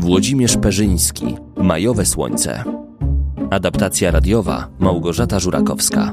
Włodzimierz Perzyński. Majowe słońce. Adaptacja radiowa Małgorzata Żurakowska.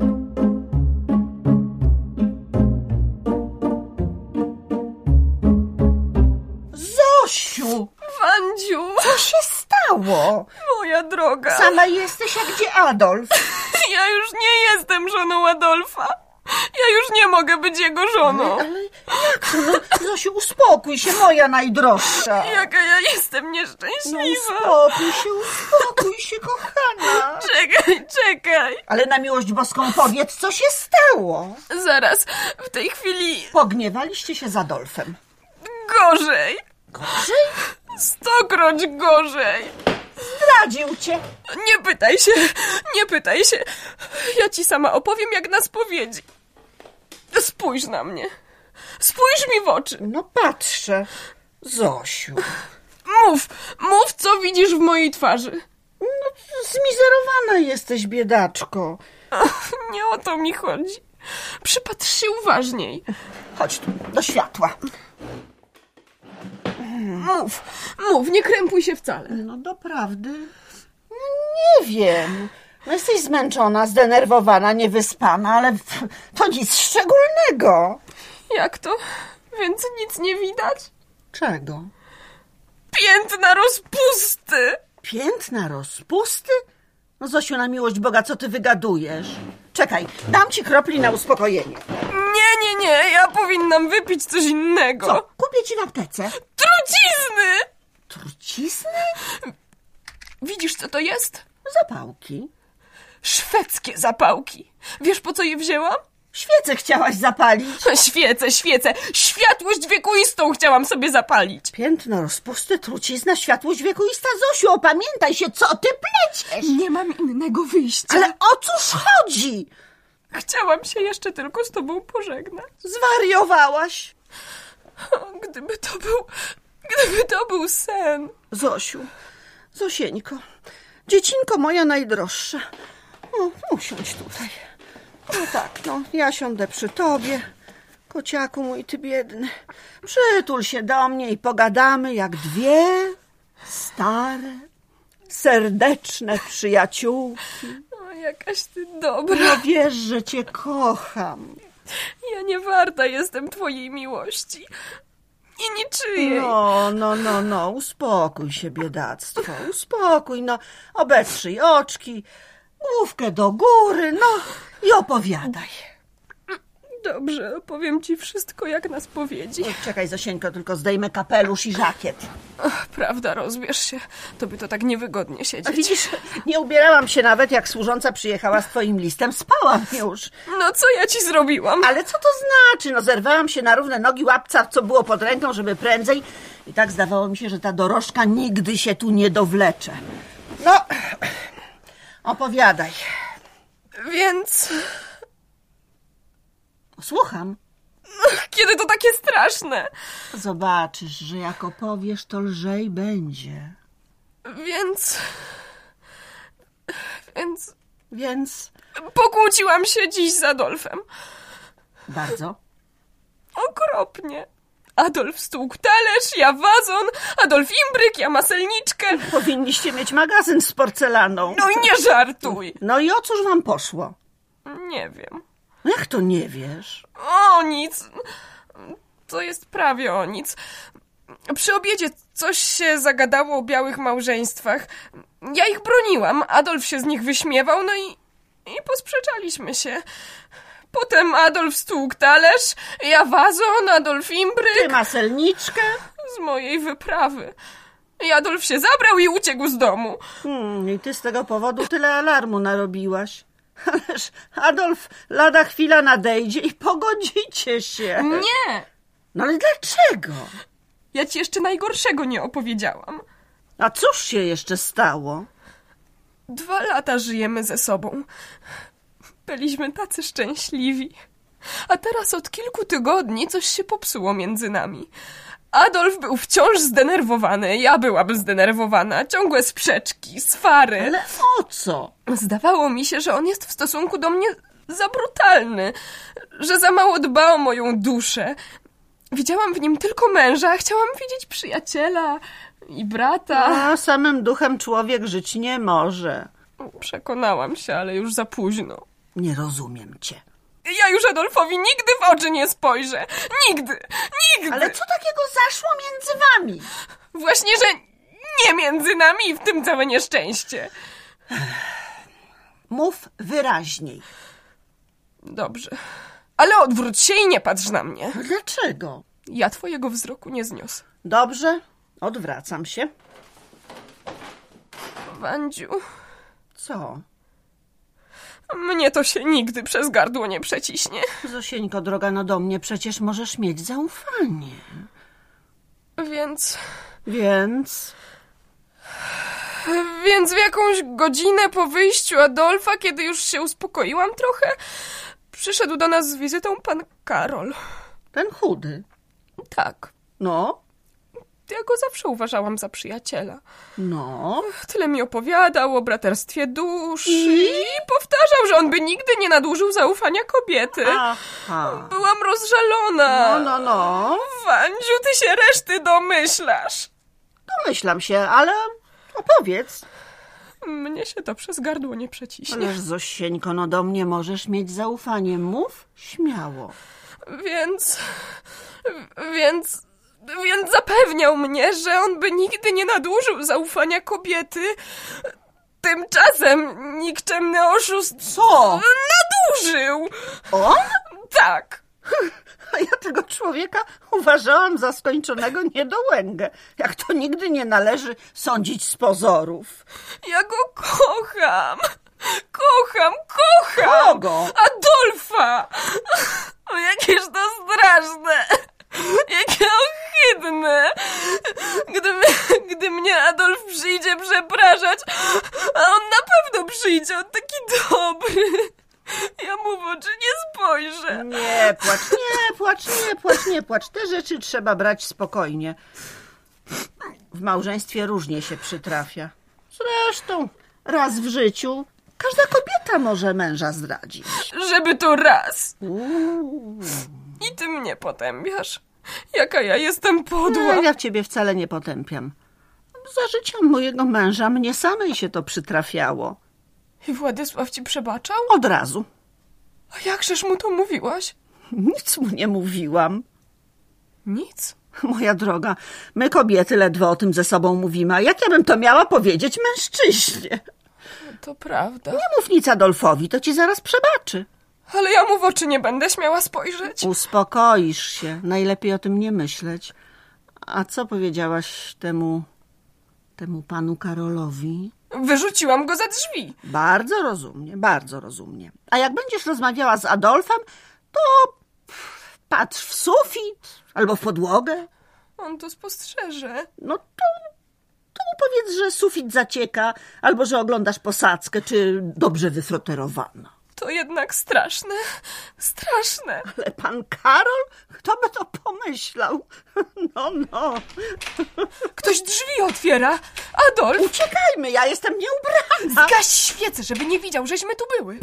Zosiu! Wandziu! Co się stało? Moja droga! Sama jesteś, a gdzie Adolf? Ja już nie jestem żoną Adolfa. Ja już nie mogę być jego żoną. Ale jak to? No, Zosiu, uspokój się, moja najdroższa. Jaka ja jestem nieszczęśliwa. No uspokój się, kochana. Czekaj. Ale na miłość boską powiedz, co się stało? Zaraz, w tej chwili Pogniewaliście się z Adolfem. gorzej. Gorzej? 100-kroć gorzej. Zdradził cię. Nie pytaj się. Ja ci sama opowiem jak na spowiedzi. Spójrz na mnie. Spójrz mi w oczy. No patrzę. Zosiu. Mów, co widzisz w mojej twarzy. No, zmizerowana jesteś, biedaczko. Nie o to mi chodzi. Przypatrz się uważniej. Chodź tu, do światła. Mów, nie krępuj się wcale. No doprawdy, no, nie wiem. No, jesteś zmęczona, zdenerwowana, niewyspana, ale to nic szczególnego. Jak to? Więc nic nie widać? Czego? Piętna rozpusty! Piętna rozpusty? No Zosiu, na miłość Boga, co ty wygadujesz? Czekaj, dam ci kropli na uspokojenie. Nie, ja powinnam wypić coś innego. Co? Kupię ci w aptece. Trucizny! Trucizny? Widzisz, co to jest? Zapałki. Szwedzkie zapałki. Wiesz, po co je wzięłam? Świecę chciałaś zapalić. Świecę. Światłość wiekuistą chciałam sobie zapalić. Piętno rozpusty, trucizna, światłość wiekuista. Zosiu, opamiętaj się, co ty pleciesz? Nie mam innego wyjścia. Ale o cóż chodzi? Chciałam się jeszcze tylko z tobą pożegnać. Zwariowałaś. Gdyby to był sen. Zosiu, Zosieńko, dziecinko moja najdroższa. No, usiądź tutaj. No tak, no, ja siądę przy tobie. Kociaku mój, ty biedny. Przytul się do mnie i pogadamy jak dwie stare, serdeczne przyjaciółki. O, jakaś ty dobra. No wiesz, że cię kocham. Ja nie warta jestem twojej miłości. I niczyjej. No, uspokój się, biedactwo, uspokój, no, obetrzyj oczki, główkę do góry, no i opowiadaj. Dobrze, opowiem ci wszystko jak na spowiedzi. Czekaj, Zosieńko, tylko zdejmę kapelusz i żakiet. Prawda, rozbierz się. Tobie to tak niewygodnie A siedzieć. widzisz, nie ubierałam się nawet, jak służąca przyjechała z twoim listem, spałam już. No co ja ci zrobiłam? Ale co to znaczy? No zerwałam się na równe nogi, łapca, co było pod ręką, żeby prędzej. I tak zdawało mi się, że ta dorożka nigdy się tu nie dowlecze. No, opowiadaj. Więc... Słucham. Kiedy to takie straszne? Zobaczysz, że jak opowiesz, to lżej będzie. Więc Pokłóciłam się dziś z Adolfem. bardzo. Okropnie. Adolf stłukł talerz, ja wazon, Adolf imbryk, ja maselniczkę. Powinniście mieć magazyn z porcelaną. No i nie żartuj. No i o cóż wam poszło? Nie wiem. Jak to nie wiesz? O nic. To jest prawie o nic. Przy obiedzie coś się zagadało o białych małżeństwach. Ja ich broniłam, Adolf się z nich wyśmiewał, no i posprzeczaliśmy się. Potem Adolf stłukł talerz, ja wazon, Adolf imbryk. Ty maselniczkę? Z mojej wyprawy. I Adolf się zabrał i uciekł z domu. I ty z tego powodu tyle alarmu narobiłaś. Ależ Adolf lada chwila nadejdzie i pogodzicie się. Nie! No ale dlaczego? Ja ci jeszcze najgorszego nie opowiedziałam. A cóż się jeszcze stało? 2 lata żyjemy ze sobą. Byliśmy tacy szczęśliwi. A teraz od kilku tygodni coś się popsuło między nami. Adolf był wciąż zdenerwowany, ja byłam zdenerwowana. Ciągłe sprzeczki, swary. Ale o co? Zdawało mi się, że on jest w stosunku do mnie za brutalny, że za mało dba o moją duszę. Widziałam w nim tylko męża, chciałam widzieć przyjaciela i brata. A samym duchem człowiek żyć nie może. Przekonałam się, ale już za późno. Nie rozumiem cię. Ja już Adolfowi nigdy w oczy nie spojrzę. Nigdy. Ale co takiego zaszło między wami? Właśnie, że nie między nami i w tym całe nieszczęście. Mów wyraźniej. Dobrze. Ale odwróć się i nie patrz na mnie. Dlaczego? Ja twojego wzroku nie zniosę. Dobrze, odwracam się. Wandziu, Co? mnie to się nigdy przez gardło nie przeciśnie. Zosieńko, droga, no do mnie przecież możesz mieć zaufanie. Więc w jakąś godzinę po wyjściu Adolfa, kiedy już się uspokoiłam trochę, przyszedł do nas z wizytą pan Karol. Ten chudy. Tak, No, ja go zawsze uważałam za przyjaciela. no. Tyle mi opowiadał o braterstwie dusz i powtarzał, że on by nigdy nie nadużył zaufania kobiety. Aha. Byłam rozżalona. No. Wandziu, ty się reszty domyślasz. Domyślam się, ale opowiedz. Mnie się to przez gardło nie przeciśnie. Ależ Zosieńko, no do mnie możesz mieć zaufanie. Mów śmiało. Więc zapewniał mnie, że on by nigdy nie nadużył zaufania kobiety. Tymczasem nikczemny oszust... Co? Nadużył! On? Tak. A ja tego człowieka uważałam za skończonego niedołęgę. Jak to nigdy nie należy sądzić z pozorów. Ja go kocham. Kocham. Kogo? Adolfa. O, jakież to straszne. Jakie ohydne. Gdy mnie Adolf przyjdzie przepraszać, a on na pewno przyjdzie, on taki dobry. Ja mu w oczy nie spojrzę. Nie płacz. Te rzeczy trzeba brać spokojnie. W małżeństwie różnie się przytrafia. Zresztą raz w życiu każda kobieta może męża zdradzić. Żeby to raz. I ty mnie potępiasz. Jaka ja jestem podła. Ja ciebie wcale nie potępiam. Za życia mojego męża mnie samej się to przytrafiało. I Władysław ci przebaczał? Od razu. A jakżeż mu to mówiłaś? Nic mu nie mówiłam. Nic? Moja droga, my kobiety ledwo o tym ze sobą mówimy, a jak ja bym to miała powiedzieć mężczyźnie? To prawda. Nie mów nic Adolfowi, to ci zaraz przebaczy. Ale ja mu w oczy nie będę śmiała spojrzeć. Uspokoisz się, najlepiej o tym nie myśleć. A co powiedziałaś temu panu Karolowi? Wyrzuciłam go za drzwi. Bardzo rozumnie. A jak będziesz rozmawiała z Adolfem, to patrz w sufit albo w podłogę. On to spostrzeże. No to mu powiedz, że sufit zacieka, albo że oglądasz posadzkę, czy dobrze wyfroterowana. To jednak straszne. Straszne. Ale pan Karol? Kto by to pomyślał? No. Ktoś drzwi otwiera. Adolf! Uciekajmy, ja jestem nieubrana. Zgaś świecę, żeby nie widział, żeśmy tu były.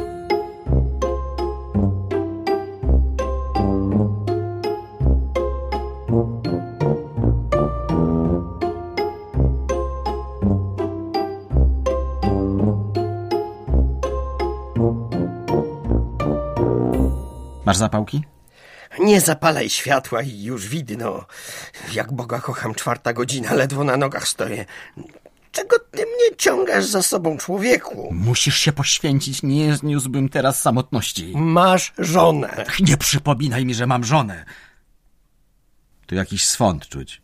Masz zapałki? Nie zapalaj światła i już widno. Jak Boga kocham, 4 godzina, ledwo na nogach stoję. Czego ty mnie ciągasz za sobą, człowieku? Musisz się poświęcić, nie zniósłbym teraz samotności. Masz żonę. Nie przypominaj mi, że mam żonę. Tu jakiś swąd czuć.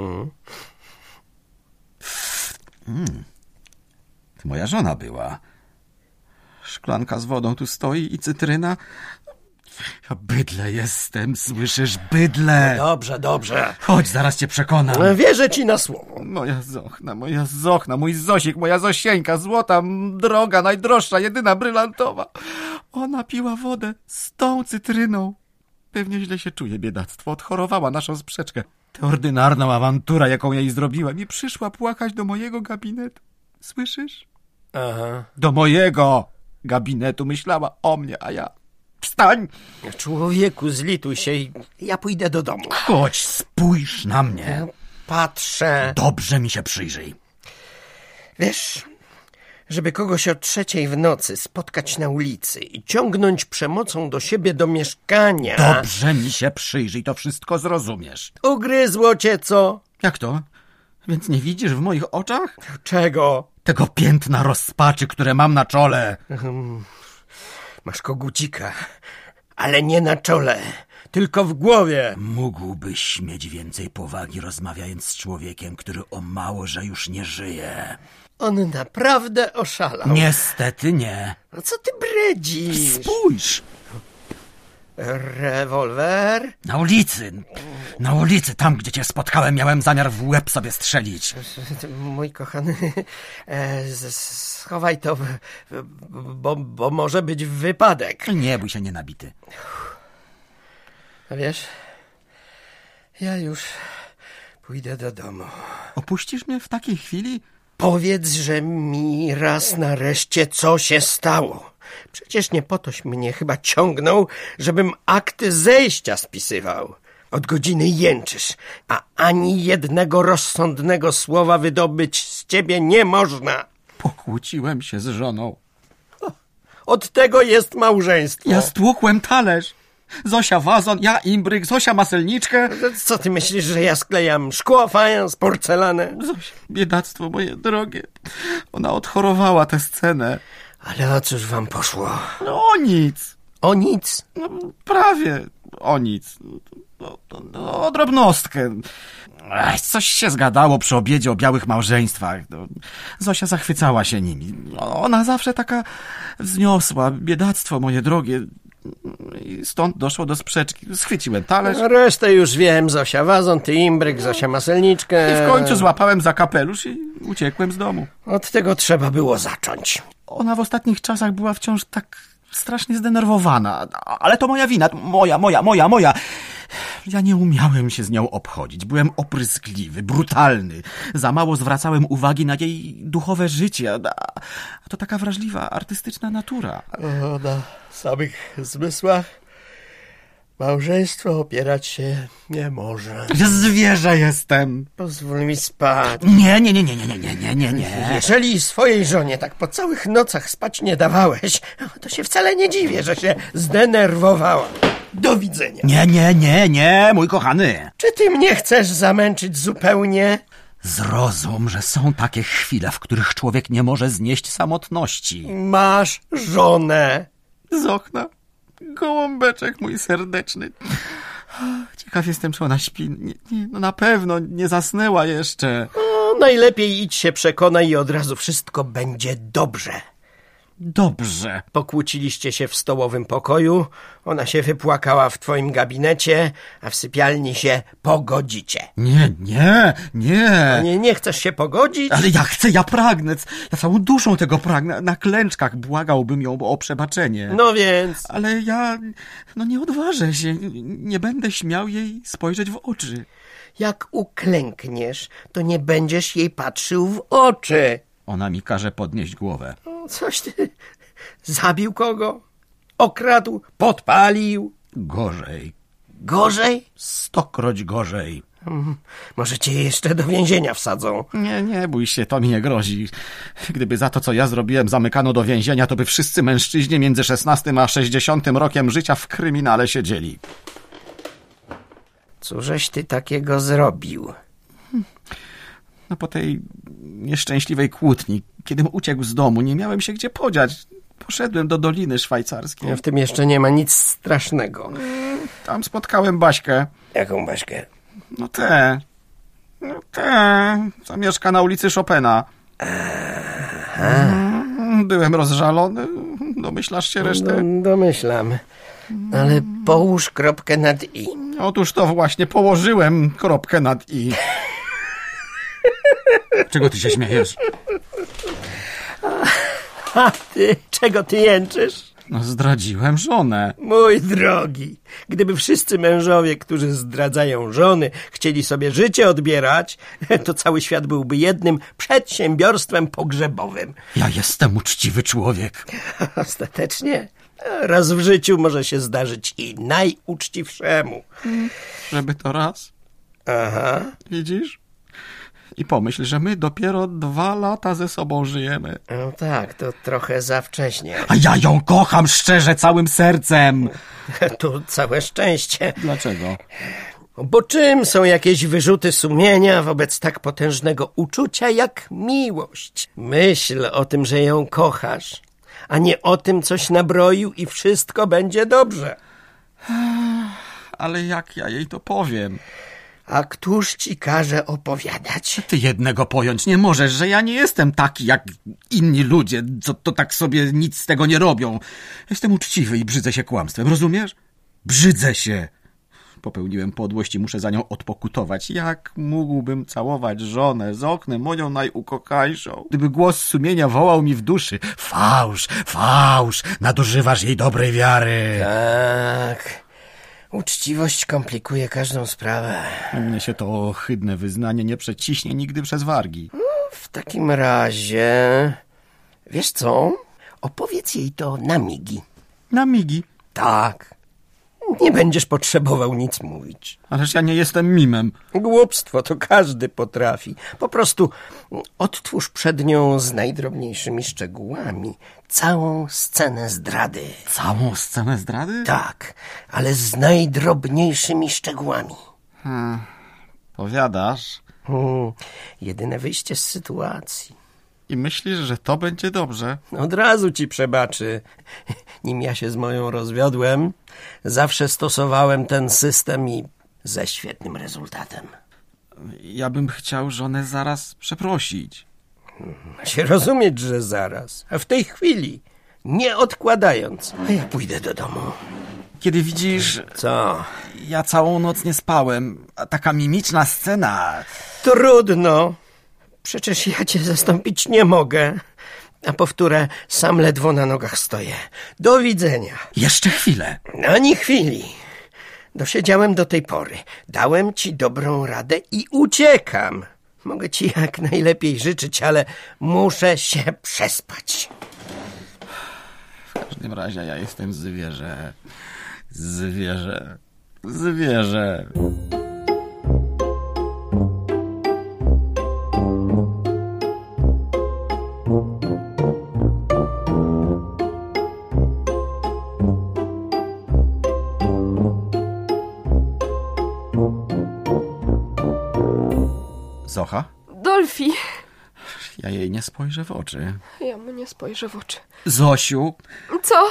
To moja żona była. Szklanka z wodą tu stoi i cytryna. Ja bydlę jestem, słyszysz? Bydlę! Dobrze. Chodź, zaraz cię przekonam. Wierzę ci na słowo. Moja Zochna, mój Zosik, moja Zosieńka, złota, droga, najdroższa, jedyna, brylantowa. Ona piła wodę z tą cytryną. Pewnie źle się czuje, biedactwo. Odchorowała naszą sprzeczkę. Tę ordynarną awanturę, jaką jej zrobiłem, i przyszła płakać do mojego gabinetu. Słyszysz? Aha. Do mojego gabinetu. Myślała o mnie, a ja... Wstań! Człowieku, zlituj się i ja pójdę do domu. Chodź, spójrz na mnie. Patrzę. Dobrze mi się przyjrzyj. Wiesz, żeby kogoś o 3:00 w nocy spotkać na ulicy i ciągnąć przemocą do siebie do mieszkania... Dobrze mi się przyjrzyj, to wszystko zrozumiesz. Ugryzło cię co? Jak to? Więc nie widzisz w moich oczach? Czego? Tego piętna rozpaczy, które mam na czole. Masz kogucika, ale nie na czole, tylko w głowie. Mógłbyś mieć więcej powagi, rozmawiając z człowiekiem, który o mało, że już nie żyje. On naprawdę oszalał. Niestety nie. No co ty bredzisz? Spójrz! Rewolwer? Na ulicy, tam gdzie cię spotkałem, miałem zamiar w łeb sobie strzelić. Mój kochany, schowaj to, bo może być wypadek. Nie bój się, nienabity. A wiesz, ja już pójdę do domu. Opuścisz mnie w takiej chwili? Powiedz, że mi raz nareszcie co się stało. Przecież nie po toś mnie chyba ciągnął, żebym akty zejścia spisywał. Od godziny jęczysz, a ani jednego rozsądnego słowa wydobyć z ciebie nie można. Pokłóciłem się z żoną. Od tego jest małżeństwo. Ja stłukłem talerz. Zosia wazon, ja imbryk, Zosia maselniczkę. Co ty myślisz, że ja sklejam szkło, fajans, porcelanę? Zosia, biedactwo moje drogie. Ona odchorowała tę scenę. Ale o cóż wam poszło? No o nic. O nic? No, prawie o nic. O drobnostkę. Coś się zgadało przy obiedzie o białych małżeństwach. Zosia zachwycała się nimi. Ona zawsze taka wzniosła. Biedactwo moje drogie. I stąd doszło do sprzeczki. Schwyciłem talerz. Resztę już wiem. Zosia wazon, ty imbryk, Zosia maselniczkę. I w końcu złapałem za kapelusz i uciekłem z domu. Od tego trzeba było zacząć. Ona w ostatnich czasach była wciąż tak strasznie zdenerwowana. Ale to moja wina. Moja. Ja nie umiałem się z nią obchodzić. Byłem opryskliwy, brutalny. Za mało zwracałem uwagi na jej duchowe życie. A to taka wrażliwa, artystyczna natura. Na samych zmysłach małżeństwo opierać się nie może. Zwierzę jestem. Pozwól mi spać. Nie. Jeżeli swojej żonie tak po całych nocach spać nie dawałeś, to się wcale nie dziwię, że się zdenerwowała. Do widzenia. Nie, mój kochany. Czy ty mnie chcesz zamęczyć zupełnie? Zrozum, że są takie chwile, w których człowiek nie może znieść samotności. Masz żonę. Z okna. Gołąbeczek mój serdeczny. Ciekaw jestem, czy ona śpi. No na pewno nie zasnęła jeszcze. Najlepiej idź się przekonaj i od razu wszystko będzie dobrze. Dobrze. Pokłóciliście się w stołowym pokoju, ona się wypłakała w twoim gabinecie, a w sypialni się pogodzicie. Nie chcesz się pogodzić? Ale ja chcę, ja pragnę. Ja całą duszą tego pragnę. Na klęczkach błagałbym ją o przebaczenie. No więc... Ale ja... nie odważę się. Nie będę śmiał jej spojrzeć w oczy. Jak uklękniesz, to nie będziesz jej patrzył w oczy. Ona mi każe podnieść głowę. Coś ty... Zabił kogo? Okradł? Podpalił? Gorzej. Gorzej? 100-kroć gorzej. Może cię jeszcze do więzienia wsadzą. Nie bój się, to mi nie grozi. Gdyby za to, co ja zrobiłem, zamykano do więzienia, to by wszyscy mężczyźni między 16 a 60 rokiem życia w kryminale siedzieli. Cóżeś ty takiego zrobił? No po tej nieszczęśliwej kłótni, kiedym uciekł z domu, nie miałem się gdzie podziać. Poszedłem do Doliny Szwajcarskiej. W tym jeszcze nie ma nic strasznego. Tam spotkałem Baśkę. Jaką Baśkę? No tę, co mieszka na ulicy Chopina. Byłem rozżalony. Domyślasz się resztę? Domyślam. Ale połóż kropkę nad i. Otóż to właśnie położyłem kropkę nad i. Czego ty się śmiejesz? A ty, czego ty jęczysz? No zdradziłem żonę. Mój drogi, gdyby wszyscy mężowie, którzy zdradzają żony, chcieli sobie życie odbierać, to cały świat byłby jednym przedsiębiorstwem pogrzebowym. Ja jestem uczciwy człowiek. Ostatecznie Raz w życiu może się zdarzyć i najuczciwszemu. Żeby to raz? Aha. Widzisz? I pomyśl, że my dopiero 2 lata ze sobą żyjemy. No tak, to trochę za wcześnie. A ja ją kocham szczerze, całym sercem. Tu całe szczęście. Dlaczego? Bo czym są jakieś wyrzuty sumienia wobec tak potężnego uczucia jak miłość? Myśl o tym, że ją kochasz, a nie o tym, coś nabroił i wszystko będzie dobrze. Ale jak ja jej to powiem? A któż ci każe opowiadać? Ty jednego pojąć nie możesz, że ja nie jestem taki jak inni ludzie, co to tak sobie nic z tego nie robią. Jestem uczciwy i brzydzę się kłamstwem, rozumiesz? Brzydzę się. Popełniłem podłość i muszę za nią odpokutować. Jak mógłbym całować żonę z oknem, moją najukochańszą, gdyby głos sumienia wołał mi w duszy: fałsz, fałsz, nadużywasz jej dobrej wiary. Tak, uczciwość komplikuje każdą sprawę. Mnie się to ohydne wyznanie nie przeciśnie nigdy przez wargi. W takim razie, wiesz co? Opowiedz jej to na migi. Na migi. Tak. Nie będziesz potrzebował nic mówić. Ależ ja nie jestem mimem. Głupstwo to każdy potrafi. Po prostu odtwórz przed nią z najdrobniejszymi szczegółami całą scenę zdrady. Całą scenę zdrady? Tak, ale z najdrobniejszymi szczegółami. Powiadasz? Jedyne wyjście z sytuacji. I myślisz, że to będzie dobrze? Od razu ci przebaczy. Nim ja się z moją rozwiodłem, zawsze stosowałem ten system i ze świetnym rezultatem. Ja bym chciał żonę zaraz przeprosić. Ma się rozumieć, że zaraz. A w tej chwili, nie odkładając. A ja pójdę do domu. Kiedy widzisz... Co? Ja całą noc nie spałem. A taka mimiczna scena... Trudno. Przecież ja cię zastąpić nie mogę. A powtórę, sam ledwo na nogach stoję. Do widzenia. Jeszcze chwilę. Ani chwili. Dosiedziałem do tej pory. Dałem ci dobrą radę i uciekam. Mogę ci jak najlepiej życzyć, ale muszę się przespać. W każdym razie ja jestem zwierzę. Zwierzę. Zwierzę. Zocha? Dolfi. Ja jej nie spojrzę w oczy. Ja mu nie spojrzę w oczy. Zosiu, Co?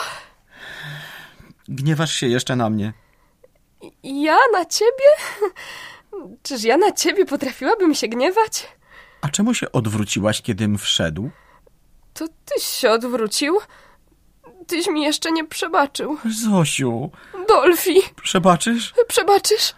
gniewasz się jeszcze na mnie. Ja na ciebie? Czyż ja na ciebie potrafiłabym się gniewać? A czemu się odwróciłaś, kiedym wszedł? To tyś się odwrócił? Tyś mi jeszcze nie przebaczył. Zosiu, Dolfi, przebaczysz? przebaczysz?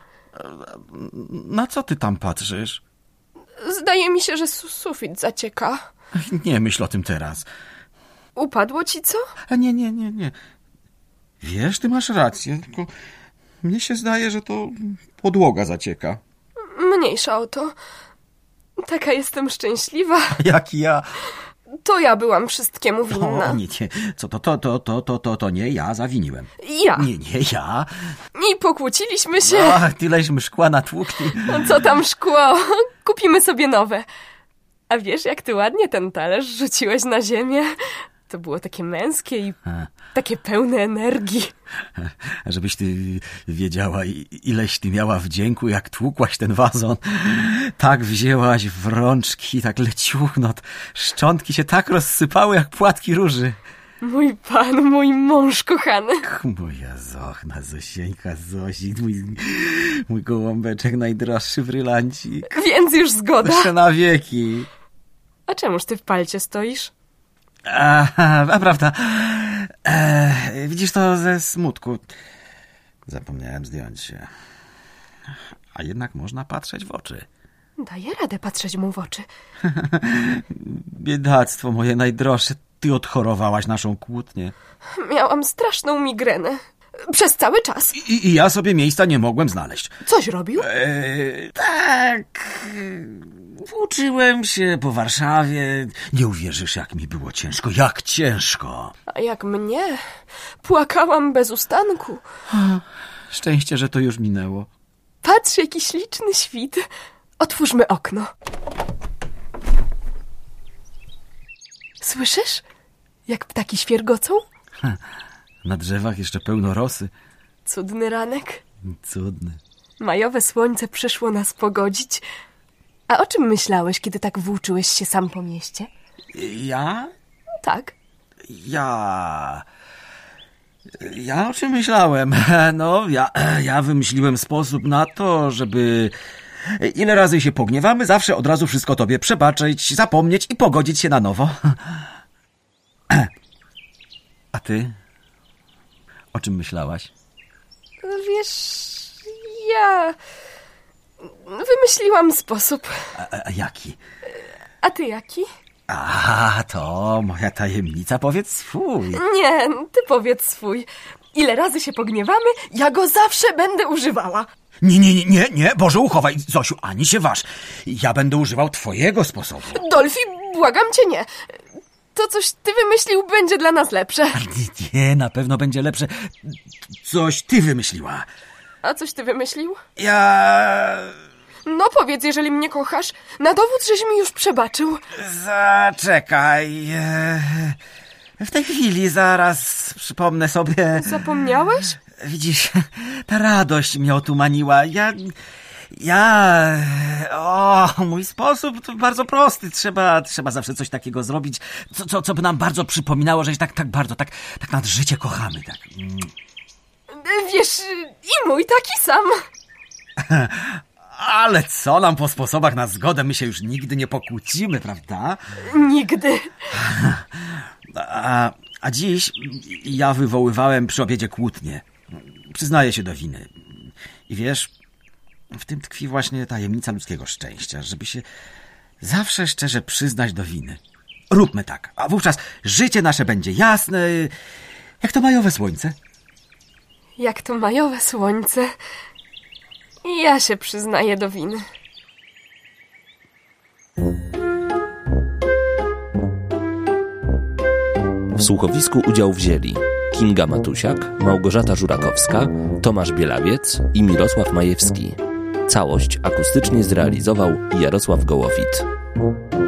Na co ty tam patrzysz? Zdaje mi się, że sufit zacieka. Nie myśl o tym teraz. Upadło ci co? Nie. Wiesz, ty masz rację, tylko mnie się zdaje, że to podłoga zacieka. Mniejsza o to. Taka jestem szczęśliwa. Jak ja. To ja byłam wszystkiemu O, winna. nie. Co to nie ja zawiniłem. Ja. Nie ja. I pokłóciliśmy się. Ach, tyleśmy szkła natłukli. Co tam szkło? Kupimy sobie nowe. A wiesz, jak ty ładnie ten talerz rzuciłeś na ziemię? To było takie męskie i takie pełne energii. Żebyś ty wiedziała, ileś ty miała wdzięku, jak tłukłaś ten wazon. Tak wzięłaś w rączki, tak leciuchno. Szczątki się tak rozsypały, jak płatki róży. Mój pan, mój mąż kochany. Moja Zochna, Zosieńka, Zosik, mój gołąbeczek najdroższy brylancik. Więc już zgoda. Jeszcze na wieki. A czemuż ty w palcie stoisz? A prawda. Widzisz to ze smutku. Zapomniałem zdjąć się. A jednak można patrzeć w oczy. Daję radę patrzeć mu w oczy. Biedactwo moje najdroższe. Ty odchorowałaś naszą kłótnię. Miałam straszną migrenę. Przez cały czas. I ja sobie miejsca nie mogłem znaleźć. Coś robił? Tak. Włóczyłem się po Warszawie. Nie uwierzysz, jak mi było ciężko. Jak ciężko. A jak mnie? Płakałam bez ustanku. Szczęście, że to już minęło. Patrz, jaki śliczny świt. Otwórzmy okno. Słyszysz? Jak ptaki świergocą? Na drzewach jeszcze pełno rosy. Cudny ranek. Cudny. Majowe słońce przyszło nas pogodzić. A o czym myślałeś, kiedy tak włóczyłeś się sam po mieście? Ja? Tak. Ja o czym myślałem? No, ja wymyśliłem sposób na to, żeby... Ile razy się pogniewamy, zawsze od razu wszystko tobie przebaczyć, zapomnieć i pogodzić się na nowo. A ty? O czym myślałaś? Wiesz, ja... wymyśliłam sposób. A jaki? A ty jaki? A, to moja tajemnica, powiedz swój. Nie, ty powiedz swój. Ile razy się pogniewamy, ja go zawsze będę używała. Nie, Boże, uchowaj, Zosiu, ani się waż. Ja będę używał twojego sposobu. Dolfi, błagam cię, nie. To coś ty wymyślił będzie dla nas lepsze. Nie, na pewno będzie lepsze. Coś ty wymyśliła. A coś ty wymyślił? Ja... No powiedz, jeżeli mnie kochasz. Na dowód, żeś mi już przebaczył. Zaczekaj. W tej chwili zaraz przypomnę sobie... Zapomniałeś? Widzisz, ta radość mnie otumaniła. Mój sposób to bardzo prosty. Trzeba zawsze coś takiego zrobić, co by nam bardzo przypominało, że się tak bardzo, tak nad życie kochamy. Tak. Wiesz, i mój taki sam. Ale co nam po sposobach na zgodę? My się już nigdy nie pokłócimy, prawda? Nigdy. A dziś ja wywoływałem przy obiedzie kłótnię. Przyznaję się do winy. I wiesz, w tym tkwi właśnie tajemnica ludzkiego szczęścia, żeby się zawsze szczerze przyznać do winy. Róbmy tak, a wówczas życie nasze będzie jasne, jak to majowe słońce. Jak to majowe słońce. Ja się przyznaję do winy. W słuchowisku udział wzięli Kinga Matusiak, Małgorzata Żurakowska, Tomasz Bielawiec i Mirosław Majewski. Całość akustycznie zrealizował Jarosław Gołowit.